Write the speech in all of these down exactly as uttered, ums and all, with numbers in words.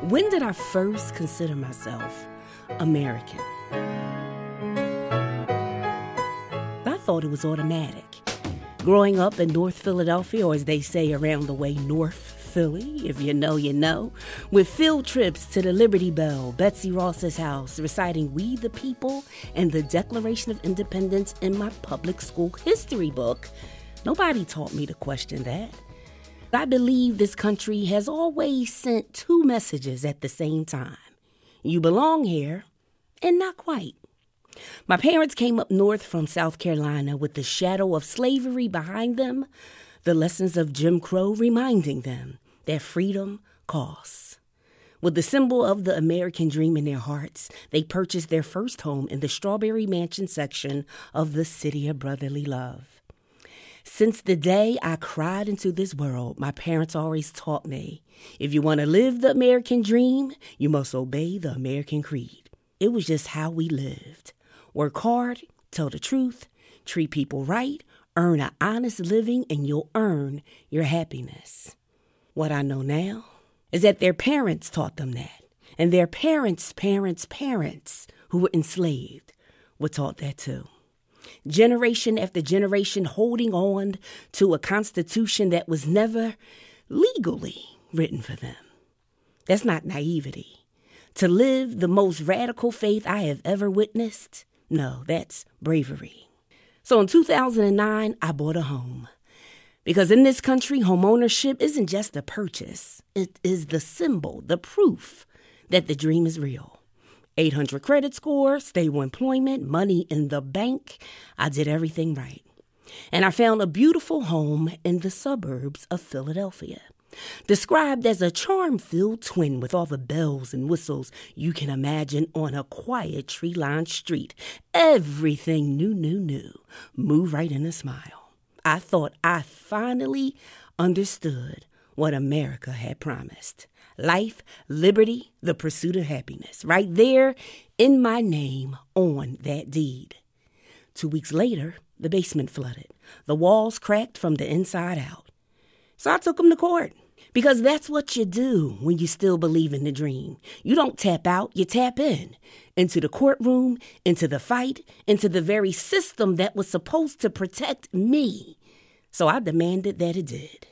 When did I first consider myself American? I thought it was automatic. Growing up in North Philadelphia, or as they say around the way, North Philly, if you know, you know, with field trips to the Liberty Bell, Betsy Ross's house, reciting We the People and the Declaration of Independence in my public school history book, nobody taught me to question that. I believe this country has always sent two messages at the same time. You belong here, and not quite. My parents came up north from South Carolina with the shadow of slavery behind them, the lessons of Jim Crow reminding them that freedom costs. With the symbol of the American dream in their hearts, they purchased their first home in the Strawberry Mansion section of the City of Brotherly Love. Since the day I cried into this world, my parents always taught me, if you want to live the American dream, you must obey the American creed. It was just how we lived. Work hard, tell the truth, treat people right, earn an honest living, and you'll earn your happiness. What I know now is that their parents taught them that, and their parents' parents' parents who were enslaved were taught that too. Generation after generation holding on to a constitution that was never legally written for them. That's not naivety. To live the most radical faith I have ever witnessed, no, that's bravery. So in two thousand nine, I bought a home. Because in this country, homeownership isn't just a purchase. It is the symbol, the proof that the dream is real. eight hundred credit score, stable employment, money in the bank. I did everything right. And I found a beautiful home in the suburbs of Philadelphia, described as a charm-filled twin with all the bells and whistles you can imagine on a quiet tree-lined street. Everything new, new, new. Move right in a smile. I thought I finally understood what America had promised. Life, liberty, the pursuit of happiness. Right there in my name on that deed. Two weeks later, the basement flooded. The walls cracked from the inside out. So I took them to court. Because that's what you do when you still believe in the dream. You don't tap out, you tap in. Into the courtroom, into the fight, into the very system that was supposed to protect me. So I demanded that it did.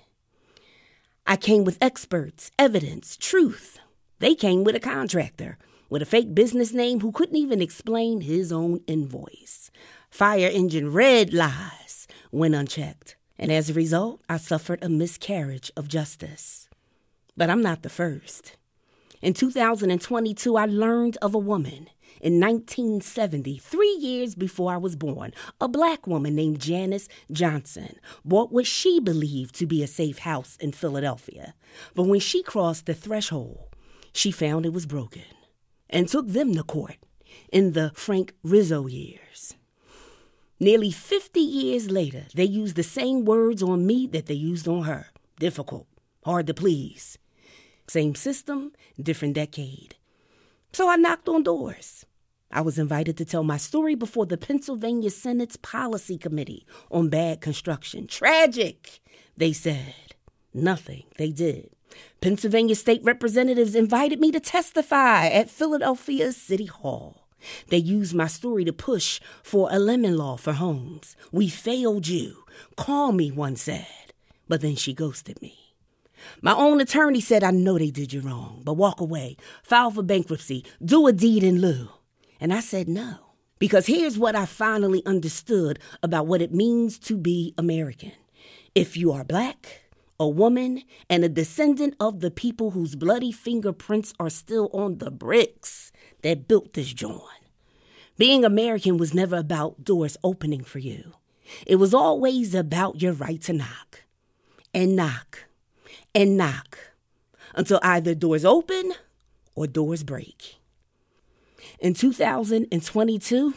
I came with experts, evidence, truth. They came with a contractor, with a fake business name who couldn't even explain his own invoice. Fire engine red lies went unchecked. And as a result, I suffered a miscarriage of justice. But I'm not the first. In two thousand twenty-two, I learned of a woman. In nineteen seventy, three years before I was born, a black woman named Janice Johnson bought what she believed to be a safe house in Philadelphia. But when she crossed the threshold, she found it was broken and took them to court in the Frank Rizzo years. Nearly fifty years later, they used the same words on me that they used on her. Difficult, hard to please. Same system, different decade. So I knocked on doors. I was invited to tell my story before the Pennsylvania Senate's Policy Committee on Bad Construction. Tragic, they said. Nothing, they did. Pennsylvania state representatives invited me to testify at Philadelphia City Hall. They used my story to push for a lemon law for homes. We failed you. Call me, one said. But then she ghosted me. My own attorney said, I know they did you wrong, but walk away, file for bankruptcy, do a deed in lieu. And I said no, because here's what I finally understood about what it means to be American. If you are black, a woman, and a descendant of the people whose bloody fingerprints are still on the bricks that built this joint, being American was never about doors opening for you. It was always about your right to knock and knock. And knock until either doors open or doors break. In two thousand twenty-two,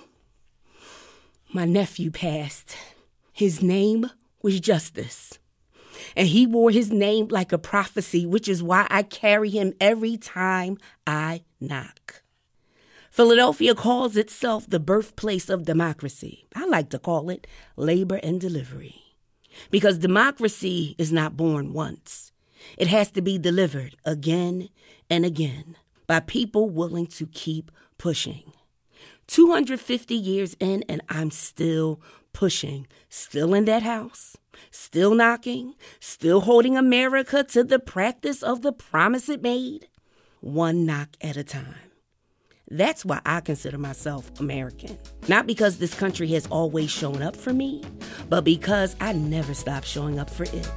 my nephew passed. His name was Justice. And he wore his name like a prophecy, which is why I carry him every time I knock. Philadelphia calls itself the birthplace of democracy. I like to call it labor and delivery. Because democracy is not born once. It has to be delivered again and again by people willing to keep pushing. two hundred fifty years in, and I'm still pushing, still in that house, still knocking, still holding America to the practice of the promise it made, one knock at a time. That's why I consider myself American. Not because this country has always shown up for me, but because I never stop showing up for it.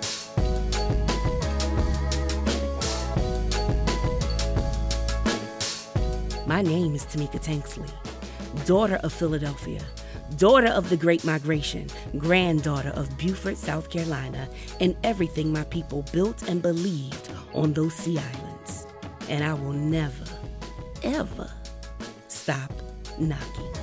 My name is Tamika Tanksley, daughter of Philadelphia, daughter of the Great Migration, granddaughter of Beaufort, South Carolina, and everything my people built and believed on those sea islands. And I will never, ever stop knocking.